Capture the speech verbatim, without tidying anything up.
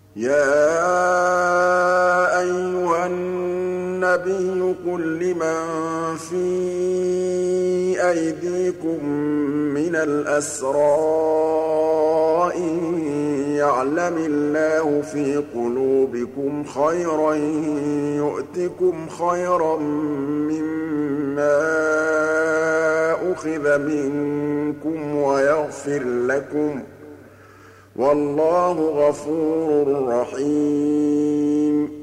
يَا أَيُّهَا النَّبِيُّ قُل لِّمَن فِي أَيْدِيكُم مِّنَ الْأَسْرَىٰ إِن يَعْلَمِ اللَّهُ فِي قُلُوبِكُمْ خَيْرًا يُؤْتِكُمْ خَيْرًا مِّمَّا أُخِذَ مِنكُمْ وَيَغْفِرْ لَكُمْ ۗ وَاللَّهُ غَفُورٌ رَّحِيمٌ